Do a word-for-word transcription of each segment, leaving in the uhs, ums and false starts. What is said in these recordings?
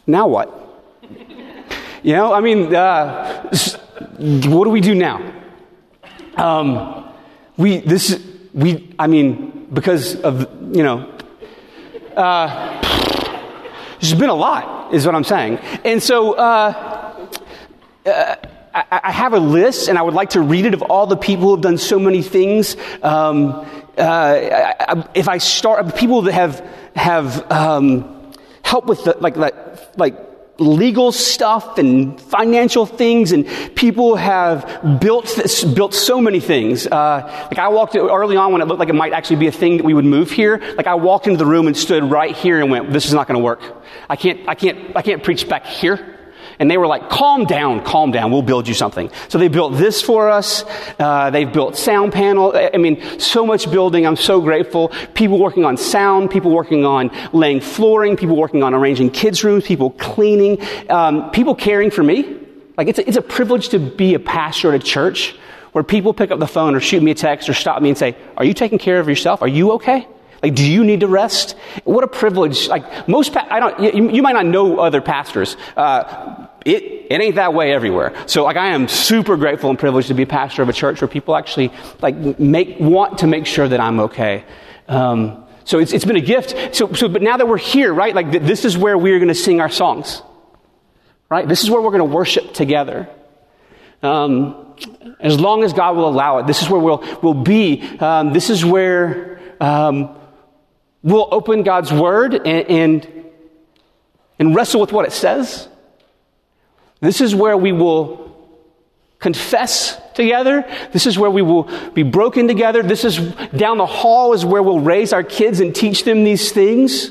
now what? You know, I mean, uh, what do we do now? Um, we, this, we, I mean, because of, you know, uh, there's been a lot, is what I'm saying. And so, uh, uh, I, I have a list, and I would like to read it of all the people who have done so many things. Um, uh, I, I, if I start, people that have, have, um, helped with the, like, like, like, legal stuff and financial things, and people have built this, built so many things. Uh, like I walked early on when it looked like it might actually be a thing that we would move here. Like I walked into the room and stood right here and went, "This is not going to work. I can't, I can't, I can't preach back here." And they were like, "Calm down, calm down. We'll build you something." So they built this for us. Uh, they've built sound panel. I mean, so much building. I'm so grateful. People working on sound, people working on laying flooring, people working on arranging kids' rooms, people cleaning, um, people caring for me. Like it's a, it's a privilege to be a pastor at a church where people pick up the phone or shoot me a text or stop me and say, "Are you taking care of yourself? Are you okay? Like, do you need to rest?" What a privilege. Like most, pa- I don't, you, you might not know other pastors. Uh, it, it ain't that way everywhere. So like, I am super grateful and privileged to be a pastor of a church where people actually like make, want to make sure that I'm okay. Um, so it's, it's been a gift. So, so, but now that we're here, right? Like th- this is where we're going to sing our songs, right? This is where we're going to worship together. Um, as long as God will allow it, this is where we'll, we'll be. Um, this is where, um, we'll open God's word and, and and wrestle with what it says. This is where we will confess together. This is where we will be broken together. This is down the hall is where we'll raise our kids and teach them these things.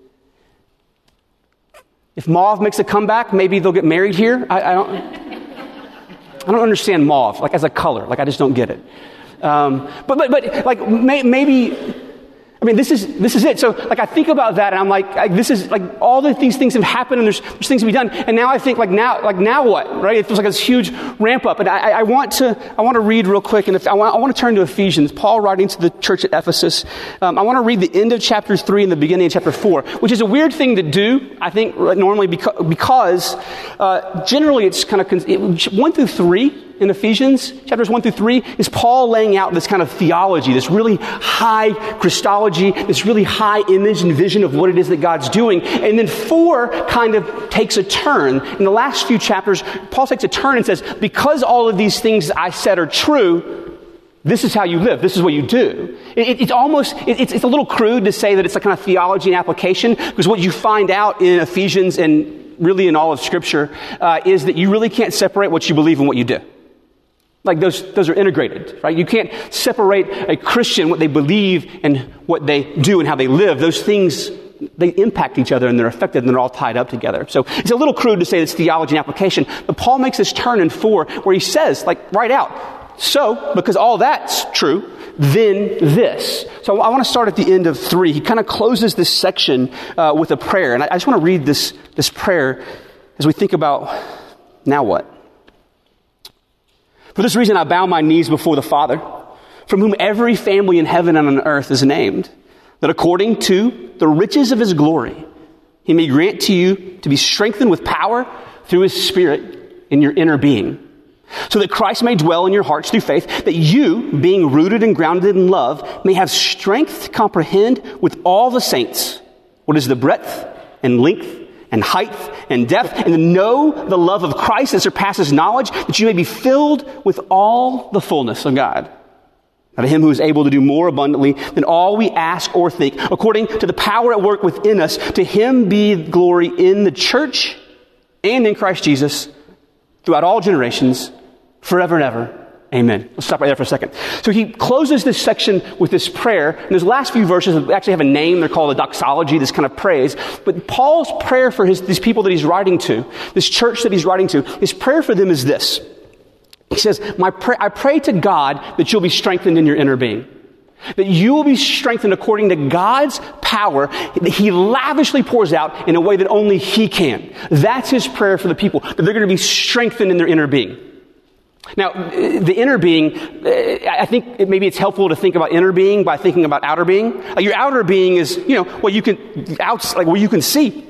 If mauve makes a comeback, maybe they'll get married here. I, I don't. I don't understand mauve, like as a color. Like I just don't get it. Um, but but but like may, maybe. I mean, this is this is it. So, like, I think about that, and I'm like, I, this is like all of these things have happened, and there's, there's things to be done. And now I think, like, now, like, now what? Right? It feels like this huge ramp up. And I, I want to, I want to read real quick, and if I want, I want to turn to Ephesians. Paul writing to the church at Ephesus. Um, I want to read the end of chapter three and the beginning of chapter four, which is a weird thing to do. I think normally because, because uh, generally it's kind of it, one through three. In Ephesians, chapters one through three, is Paul laying out this kind of theology, this really high Christology, this really high image and vision of what it is that God's doing. And then four kind of takes a turn. In the last few chapters, Paul takes a turn and says, because all of these things I said are true, this is how you live. This is what you do. It, it, it's almost, it, it's, it's a little crude to say that it's a kind of theology and application, because what you find out in Ephesians and really in all of Scripture uh, is that you really can't separate what you believe and what you do. Like those, those are integrated, right? You can't separate a Christian, what they believe and what they do and how they live. Those things, they impact each other and they're affected and they're all tied up together. So it's a little crude to say it's theology and application, but Paul makes this turn in four where he says, like right out, so because all that's true, then this. So I want to start at the end of three. He kind of closes this section uh, with a prayer. And I, I just want to read this, this prayer as we think about now what? For this reason, I bow my knees before the Father, from whom every family in heaven and on earth is named, that according to the riches of his glory, he may grant to you to be strengthened with power through his Spirit in your inner being, so that Christ may dwell in your hearts through faith, that you, being rooted and grounded in love, may have strength to comprehend with all the saints what is the breadth and length and height and depth, and to know the love of Christ that surpasses knowledge, that you may be filled with all the fullness of God. Now to him who is able to do more abundantly than all we ask or think, according to the power at work within us, to him be glory in the church and in Christ Jesus throughout all generations, forever and ever. Amen. Let's stop right there for a second. So he closes this section with this prayer. And those last few verses actually have a name. They're called a doxology, this kind of praise. But Paul's prayer for his, these people that he's writing to, this church that he's writing to, his prayer for them is this. He says, "My pray, I pray to God that you'll be strengthened in your inner being. That you will be strengthened according to God's power that he lavishly pours out in a way that only he can." That's his prayer for the people, that they're going to be strengthened in their inner being. Now, the inner being, I think maybe it's helpful to think about inner being by thinking about outer being. Your outer being is, you know, what you can, out, like what you can see.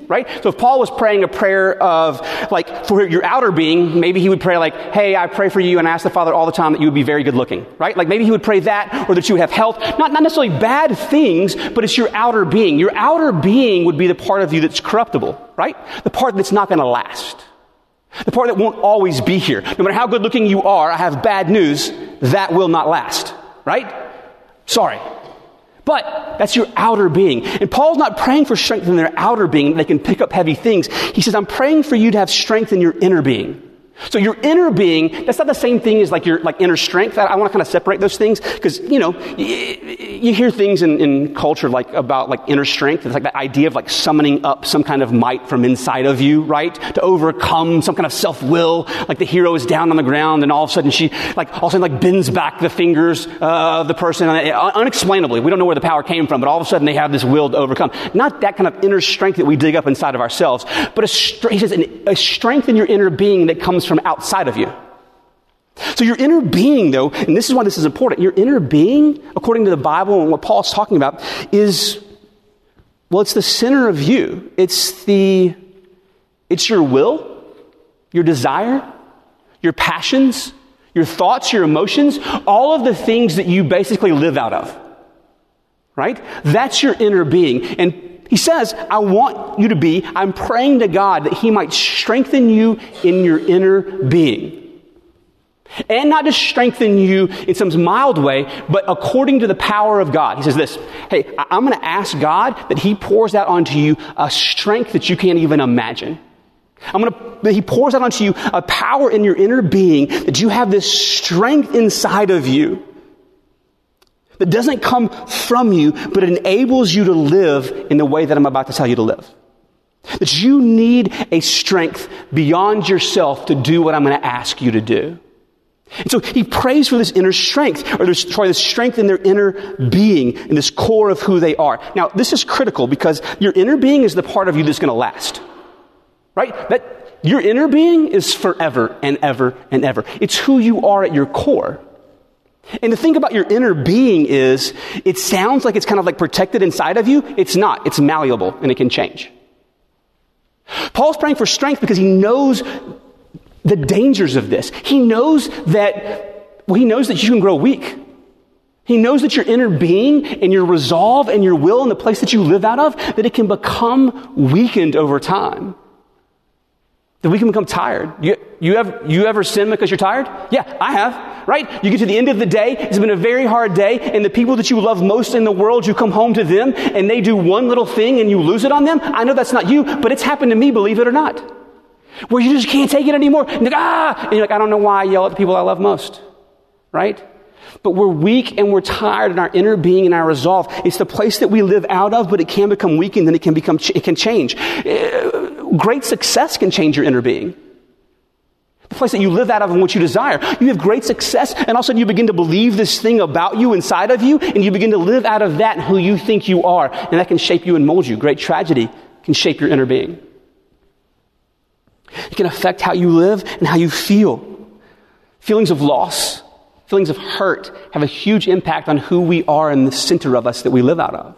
right? So if Paul was praying a prayer of, like, for your outer being, maybe he would pray like, hey, I pray for you and ask the Father all the time that you would be very good looking, right? Like maybe he would pray that, or that you would have health. Not, not necessarily bad things, but it's your outer being. Your outer being would be the part of you that's corruptible, right? The part that's not going to last. The part that won't always be here. No matter how good looking you are, I have bad news, that will not last, right? Sorry. But that's your outer being. And Paul's not praying for strength in their outer being, that they can pick up heavy things. He says, I'm praying for you to have strength in your inner being. So your inner being, that's not the same thing as like your like inner strength. I, I want to kind of separate those things because, you know, you, you hear things in, in culture like about like inner strength. It's like that idea of like summoning up some kind of might from inside of you, right? To overcome some kind of self-will. Like the hero is down on the ground and all of a sudden she like all of a sudden like bends back the fingers uh, of the person unexplainably. We don't know where the power came from, but all of a sudden they have this will to overcome. Not that kind of inner strength that we dig up inside of ourselves, but a, he says a strength in your inner being that comes from outside of you. So your inner being, though, and this is why this is important, your inner being, according to the Bible and what Paul's talking about, is, well, it's the center of you. It's the, it's your will, your desire, your passions, your thoughts, your emotions, all of the things that you basically live out of. Right? That's your inner being. And he says, I want you to be, I'm praying to God that he might strengthen you in your inner being. And not just strengthen you in some mild way, but according to the power of God. He says this, hey, I'm going to ask God that he pours out onto you a strength that you can't even imagine. I'm going to, that he pours out onto you a power in your inner being, that you have this strength inside of you that doesn't come from you, but it enables you to live in the way that I'm about to tell you to live. That you need a strength beyond yourself to do what I'm going to ask you to do. And so he prays for this inner strength, or this, sorry, this strength in their inner being, in this core of who they are. Now, this is critical because your inner being is the part of you that's going to last. Right? That your inner being is forever and ever and ever. It's who you are at your core. And the thing about your inner being is, it sounds like it's kind of like protected inside of you. It's not. It's malleable and it can change. Paul's praying for strength because he knows the dangers of this. He knows that, well, he knows that you can grow weak. He knows that your inner being and your resolve and your will and the place that you live out of, that it can become weakened over time. That we can become tired. You, you ever, you ever sin because you're tired? Yeah, I have, right? You get to the end of the day, it's been a very hard day, and the people that you love most in the world, you come home to them, and they do one little thing and you lose it on them. I know that's not you, but it's happened to me, believe it or not. Where you just can't take it anymore. And you're like, ah! And you're like, I don't know why I yell at the people I love most. Right? But we're weak and we're tired in our inner being and our resolve. It's the place that we live out of, but it can become weakened and it can become, it can change. Great success can change your inner being. The place that you live out of and what you desire. You have great success, and all of a sudden you begin to believe this thing about you inside of you, and you begin to live out of that and who you think you are, and that can shape you and mold you. Great tragedy can shape your inner being. It can affect how you live and how you feel. Feelings of loss, feelings of hurt have a huge impact on who we are in the center of us that we live out of.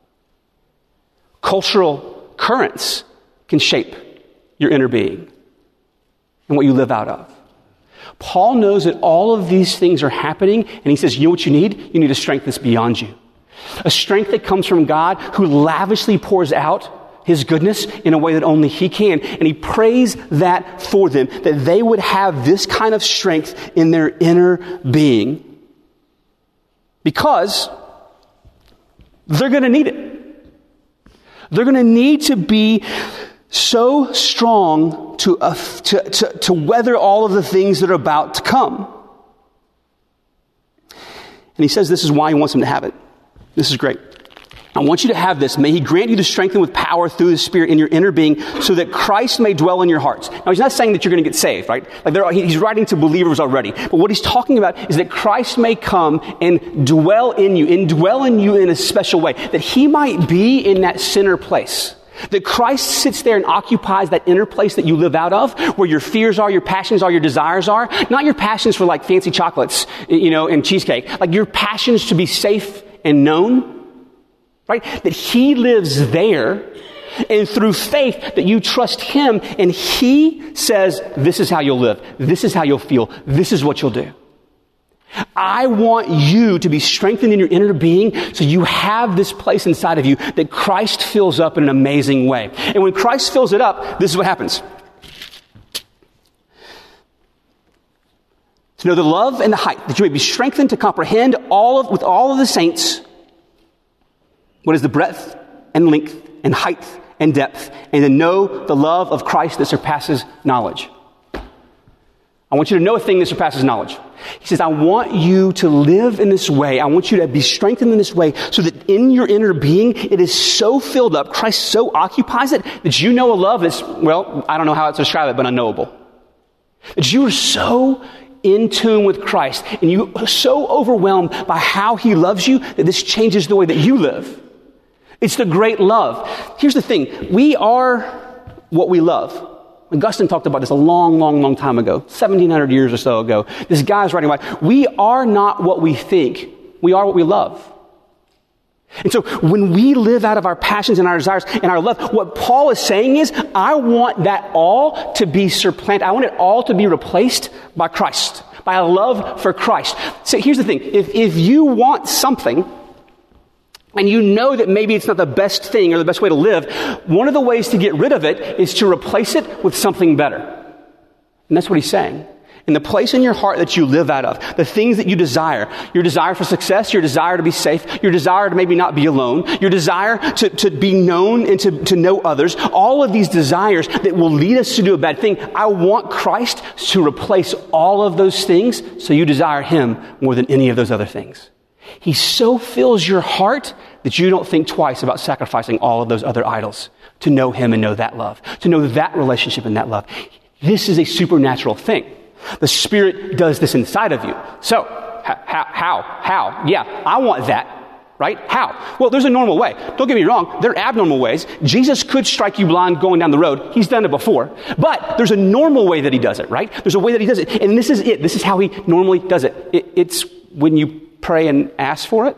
Cultural currents can shape your inner being and what you live out of. Paul knows that all of these things are happening, and he says, you know what you need? You need a strength that's beyond you. A strength that comes from God, who lavishly pours out his goodness in a way that only he can. And he prays that for them, that they would have this kind of strength in their inner being, because they're going to need it. They're going to need to be so strong to, uh, to, to, to weather all of the things that are about to come. And he says this is why he wants them to have it. This is great. I want you to have this. May he grant you to strengthen with power through the Spirit in your inner being, so that Christ may dwell in your hearts. Now, he's not saying that you're going to get saved, right? Like there are, he's writing to believers already. But what he's talking about is that Christ may come and dwell in you, and dwell in you in a special way. That he might be in that center place. That Christ sits there and occupies that inner place that you live out of, where your fears are, your passions are, your desires are. Not your passions for like fancy chocolates, you know, and cheesecake. Like your passions to be safe and known. Right? That he lives there, And through faith that you trust him, and he says, this is how you'll live. This is how you'll feel. This is what you'll do. I want you to be strengthened in your inner being so you have this place inside of you that Christ fills up in an amazing way. And when Christ fills it up, this is what happens. To know the love and the height, that you may be strengthened to comprehend all of, with all of the saints, what is the breadth and length and height and depth, and to know the love of Christ that surpasses knowledge. I want you to know a thing that surpasses knowledge. He says, I want you to live in this way. I want you to be strengthened in this way so that in your inner being, it is so filled up, Christ so occupies it, that you know a love that's, well, I don't know how to describe it, but unknowable. That you are so in tune with Christ, and you are so overwhelmed by how he loves you that this changes the way that you live. It's the great love. Here's the thing. We are what we love. Augustine talked about this a long, long, long time ago, seventeen hundred years or so ago. This guy's writing about, we are not what we think. We are what we love. And so when we live out of our passions and our desires and our love, what Paul is saying is, I want that all to be supplanted. I want it all to be replaced by Christ, by a love for Christ. So here's the thing. If, if you want something, and you know that maybe it's not the best thing or the best way to live, one of the ways to get rid of it is to replace it with something better. And that's what he's saying. In the place in your heart that you live out of, the things that you desire, your desire for success, your desire to be safe, your desire to maybe not be alone, your desire to, to be known and to, to know others, all of these desires that will lead us to do a bad thing, I want Christ to replace all of those things so you desire him more than any of those other things. He so fills your heart that you don't think twice about sacrificing all of those other idols to know him and know that love, to know that relationship and that love. This is a supernatural thing. The Spirit does this inside of you. So, how, how, how? Yeah, I want that, right? How? Well, there's a normal way. Don't get me wrong. There are abnormal ways. Jesus could strike you blind going down the road. He's done it before. But there's a normal way that he does it, right? There's a way that he does it. And this is it. This is how he normally does it. it it's when you pray and ask for it.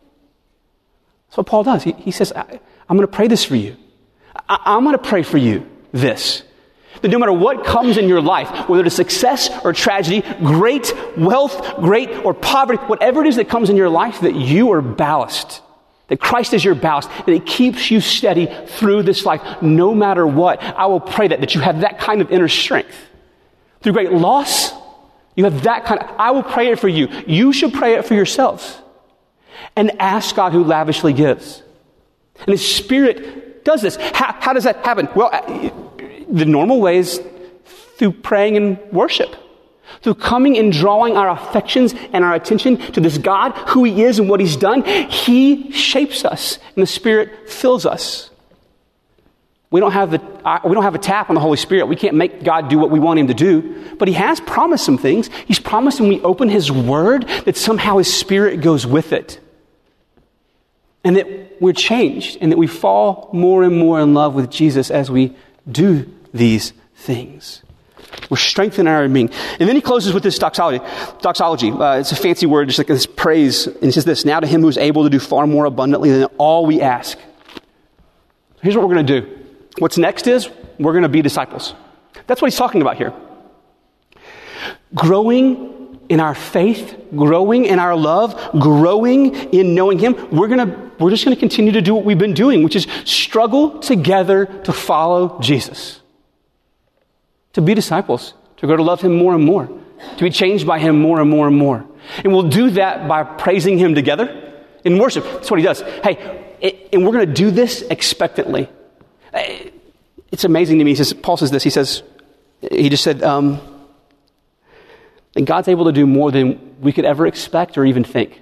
That's what Paul does. He, he says, I, I'm going to pray this for you. I, I'm going to pray for you this. That no matter what comes in your life, whether it's success or tragedy, great wealth, great or poverty, whatever it is that comes in your life, that you are ballast. That Christ is your ballast, that it keeps you steady through this life, no matter what. I will pray that, that you have that kind of inner strength. Through great loss, you have that kind of, I will pray it for you. You should pray it for yourselves. And ask God who lavishly gives. And his Spirit does this. How, how does that happen? Well, the normal way is through praying and worship. Through coming and drawing our affections and our attention to this God, who he is and what he's done. He shapes us and the Spirit fills us. We don't have the, we don't have a tap on the Holy Spirit. We can't make God do what we want him to do. But he has promised some things. He's promised when we open his word that somehow his Spirit goes with it. And that we're changed and that we fall more and more in love with Jesus as we do these things. We're strengthened in our being. And then he closes with this doxology. Doxology. Uh, it's a fancy word, just like this praise. And he says this, now to him who is able to do far more abundantly than all we ask. Here's what we're going to do. What's next is we're going to be disciples. That's what he's talking about here. Growing in our faith, growing in our love, growing in knowing him. We're going to, we're just going to continue to do what we've been doing, which is struggle together to follow Jesus. To be disciples, to grow to love him more and more, to be changed by him more and more and more. And we'll do that by praising him together in worship. That's what he does. Hey, it, and we're going to do this expectantly. It's amazing to me. He says, Paul says this. He says, he just said, um, and God's able to do more than we could ever expect or even think.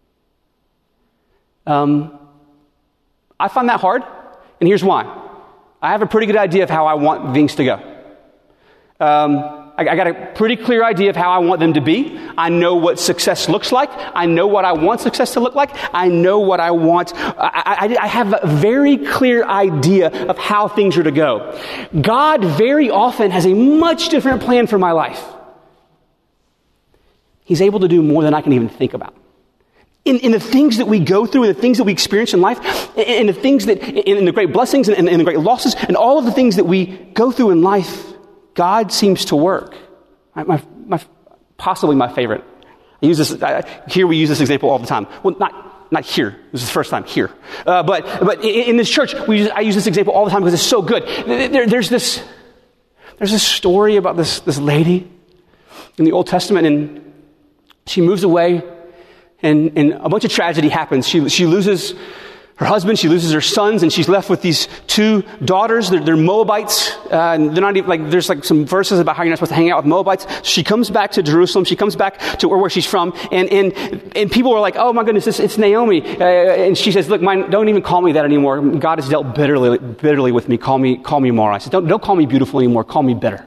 Um, I find that hard, and here's why. I have a pretty good idea of how I want things to go. Um, I, I got a pretty clear idea of how I want them to be. I know what success looks like. I know what I want success to look like. I know what I want. I, I, I have a very clear idea of how things are to go. God very often has a much different plan for my life. He's able to do more than I can even think about. In, in the things that we go through, and the things that we experience in life, and the things that, in the great blessings and, and the great losses, and all of the things that we go through in life, God seems to work. My, my, my possibly my favorite. I use this I, here. We use this example all the time. Well, not not here. This is the first time here, uh, but but in, in this church, we use, I use this example all the time because it's so good. There, there's this there's this story about this this lady in the Old Testament, and she moves away. And, and a bunch of tragedy happens. She, she loses her husband, she loses her sons, and she's left with these two daughters. They're, they're Moabites. Uh, and they're not even like, there's like some verses about how you're not supposed to hang out with Moabites. She comes back to Jerusalem. She comes back to where, where she's from. And, and, and people are like, oh my goodness, it's, it's Naomi. Uh, and she says, look, mine, don't even call me that anymore. God has dealt bitterly, bitterly with me. Call me, call me Mara. I said, don't, don't call me beautiful anymore. Call me bitter.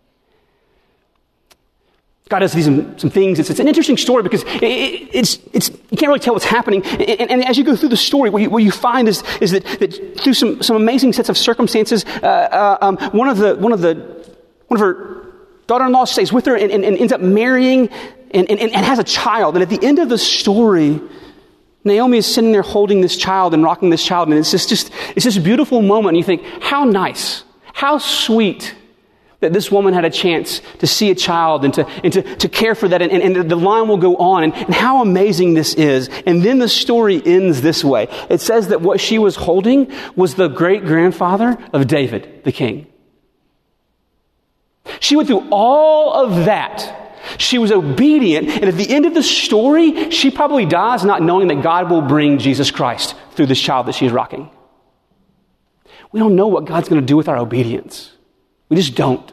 God does these some, some things. It's, it's an interesting story because it, it, it's it's you can't really tell what's happening. And, and as you go through the story, what you, what you find is is that, that through some, some amazing sets of circumstances, uh, uh, um, one of the one of the one of her daughter-in-law stays with her and, and, and ends up marrying and, and, and has a child. And at the end of the story, Naomi is sitting there holding this child and rocking this child, and it's just, just it's this beautiful moment. And you think, how nice, how sweet that this woman had a chance to see a child and to and to, to care for that. And, and, and the line will go on. And, and how amazing this is. And then the story ends this way. It says that what she was holding was the great-grandfather of David, the king. She went through all of that. She was obedient. And at the end of the story, she probably dies not knowing that God will bring Jesus Christ through this child that she's rocking. We don't know what God's going to do with our obedience. We just don't.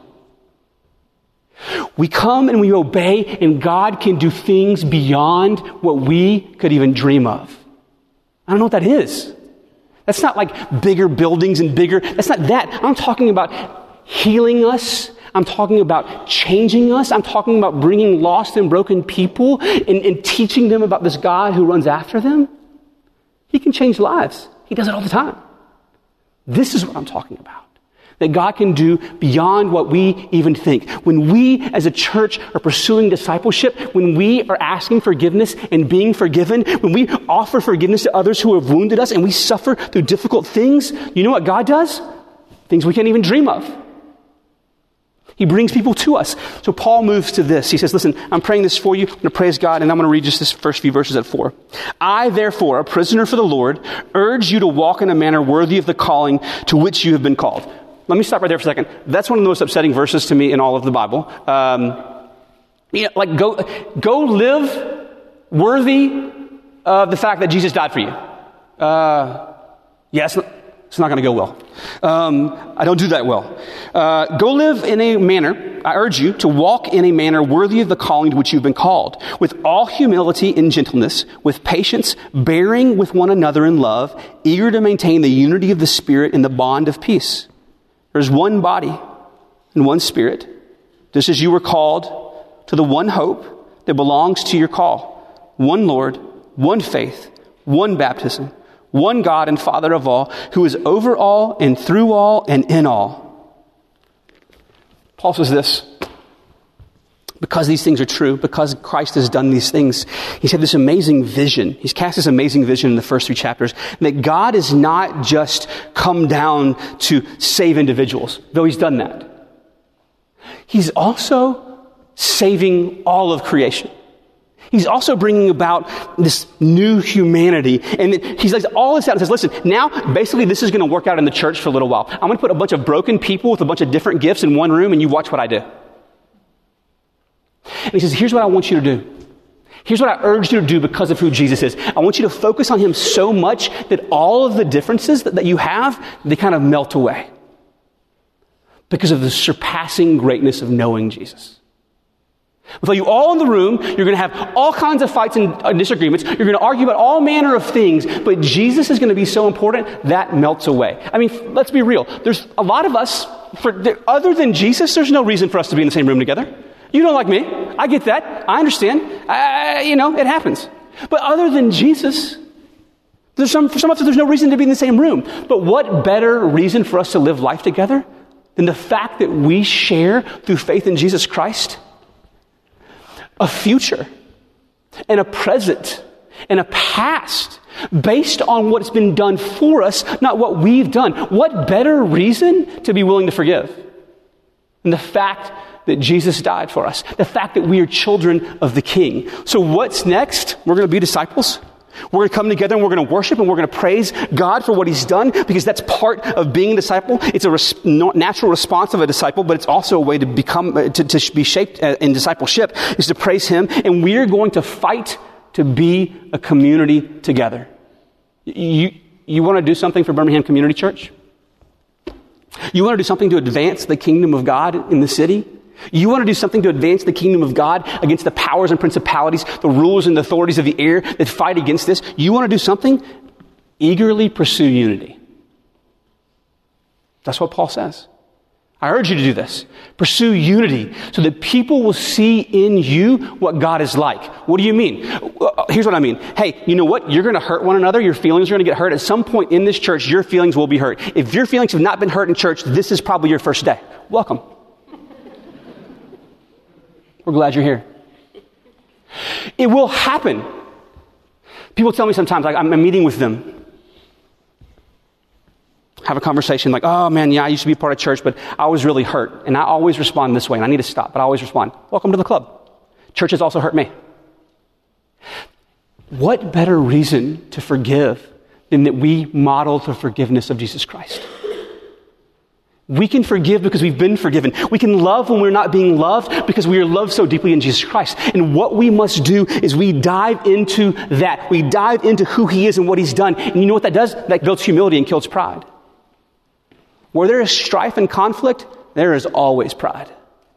We come and we obey, and God can do things beyond what we could even dream of. I don't know what that is. That's not like bigger buildings and bigger. That's not that. I'm talking about healing us. I'm talking about changing us. I'm talking about bringing lost and broken people and, and teaching them about this God who runs after them. He can change lives. He does it all the time. This is what I'm talking about. That God can do beyond what we even think. When we as a church are pursuing discipleship, when we are asking forgiveness and being forgiven, when we offer forgiveness to others who have wounded us and we suffer through difficult things, you know what God does? Things we can't even dream of. He brings people to us. So Paul moves to this. He says, listen, I'm praying this for you. I'm going to praise God, and I'm going to read just this first few verses at four. I, therefore, a prisoner for the Lord, urge you to walk in a manner worthy of the calling to which you have been called. Let me stop right there for a second. That's one of the most upsetting verses to me in all of the Bible. Um, you know, like go, go live worthy of the fact that Jesus died for you. Uh, yeah, it's not, it's not going to go well. Um, I don't do that well. Uh, go live in a manner, I urge you to walk in a manner worthy of the calling to which you've been called, with all humility and gentleness, with patience, bearing with one another in love, eager to maintain the unity of the Spirit in the bond of peace. There's one body and one Spirit, just as you were called to the one hope that belongs to your call. One Lord, one faith, one baptism, one God and Father of all, who is over all and through all and in all. Paul says this, because these things are true, because Christ has done these things, he's had this amazing vision. He's cast this amazing vision in the first three chapters, that God is not just come down to save individuals, though he's done that. He's also saving all of creation. He's also bringing about this new humanity. And he's like all this out and says, listen, now basically this is going to work out in the church for a little while. I'm going to put a bunch of broken people with a bunch of different gifts in one room, and you watch what I do. And he says, here's what I want you to do. Here's what I urge you to do because of who Jesus is. I want you to focus on him so much that all of the differences that, that you have, they kind of melt away because of the surpassing greatness of knowing Jesus. With you all in the room, you're going to have all kinds of fights and uh, disagreements. You're going to argue about all manner of things, but Jesus is going to be so important, that melts away. I mean, let's be real. There's a lot of us, for there, other than Jesus, there's no reason for us to be in the same room together. You don't like me. I get that. I understand. I, you know, it happens. But other than Jesus, there's some, for some of us, there's no reason to be in the same room. But what better reason for us to live life together than the fact that we share through faith in Jesus Christ a future and a present and a past based on what's been done for us, not what we've done. What better reason to be willing to forgive than the fact that Jesus died for us, the fact that we are children of the King. So what's next? We're going to be disciples. We're going to come together and we're going to worship and we're going to praise God for what he's done, because that's part of being a disciple. It's a res- natural response of a disciple, but it's also a way to become, to, to be shaped in discipleship, is to praise him. And we're going to fight to be a community together. You, you want to do something for Birmingham Community Church? You want to do something to advance the kingdom of God in the city? You want to do something to advance the kingdom of God against the powers and principalities, the rulers and the authorities of the air that fight against this? You want to do something? Eagerly pursue unity. That's what Paul says. I urge you to do this. Pursue unity so that people will see in you what God is like. What do you mean? Here's what I mean. Hey, you know what? You're going to hurt one another. Your feelings are going to get hurt. At some point in this church, your feelings will be hurt. If your feelings have not been hurt in church, this is probably your first day. Welcome. We're glad you're here. It will happen. People tell me sometimes, like I'm meeting with them, have a conversation like, oh man, yeah, I used to be part of church, but I was really hurt. And I always respond this way, and I need to stop, but I always respond, welcome to the club. Church has also hurt me. What better reason to forgive than that we model the forgiveness of Jesus Christ? We can forgive because we've been forgiven. We can love when we're not being loved because we are loved so deeply in Jesus Christ. And what we must do is we dive into that. We dive into who he is and what he's done. And you know what that does? That builds humility and kills pride. Where there is strife and conflict, there is always pride.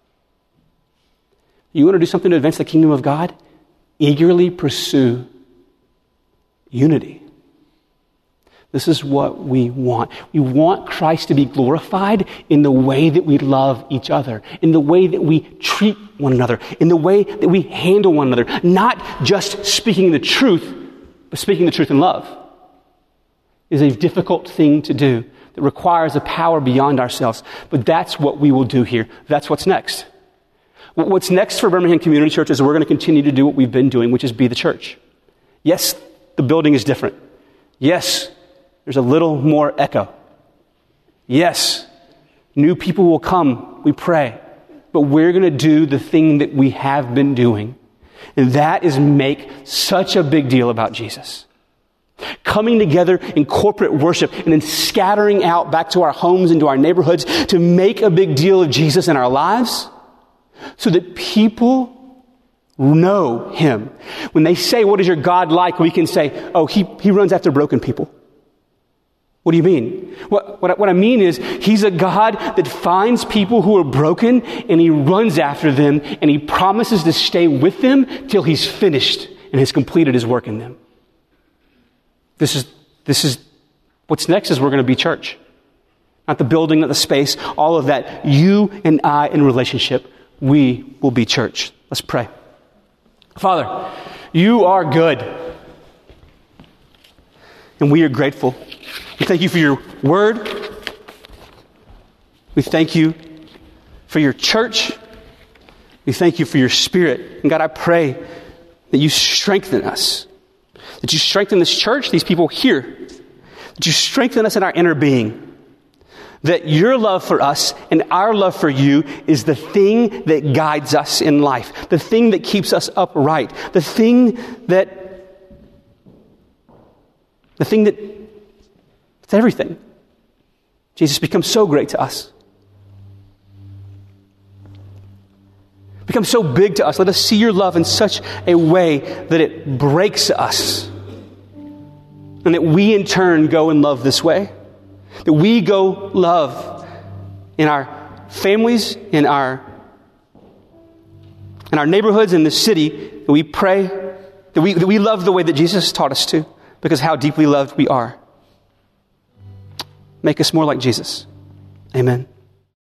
You want to do something to advance the kingdom of God? Eagerly pursue unity. This is what we want. We want Christ to be glorified in the way that we love each other, in the way that we treat one another, in the way that we handle one another. Not just speaking the truth, but speaking the truth in love. It is a difficult thing to do that requires a power beyond ourselves. But that's what we will do here. That's what's next. What's next for Birmingham Community Church is we're going to continue to do what we've been doing, which is be the church. Yes, the building is different. Yes, there's a little more echo. Yes, new people will come, we pray. But we're going to do the thing that we have been doing. And that is make such a big deal about Jesus. Coming together in corporate worship and then scattering out back to our homes and to our neighborhoods to make a big deal of Jesus in our lives so that people know him. When they say, what is your God like? We can say, oh, he, he runs after broken people. What do you mean? What, what, what I mean is he's a God that finds people who are broken and he runs after them and he promises to stay with them till he's finished and has completed his work in them. This is, this is, what's next is we're going to be church. Not the building, not the space, all of that. You and I in relationship, we will be church. Let's pray. Father, you are good. And we are grateful. We thank you for your word. We thank you for your church. We thank you for your spirit. And God, I pray that you strengthen us. That you strengthen this church, these people here. That you strengthen us in our inner being. That your love for us and our love for you is the thing that guides us in life. The thing that keeps us upright. The thing that The thing that, it's everything. Jesus becomes so great to us. Becomes so big to us. Let us see your love in such a way that it breaks us. And that we in turn go and love this way. That we go love in our families, in our, in our neighborhoods, in the city. That we pray, that we, that we love the way that Jesus taught us to. Because how deeply loved we are. Make us more like Jesus. Amen.